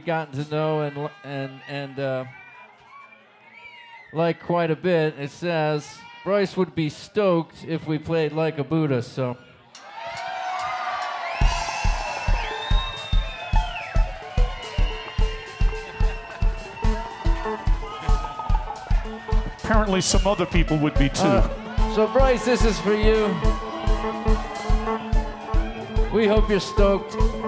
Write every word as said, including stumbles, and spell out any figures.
gotten to know and and and uh, like quite a bit. It says Bryce would be stoked if we played Like a Buddha. So. Apparently, some other people would be too. Uh, so Bryce, this is for you. We hope you're stoked.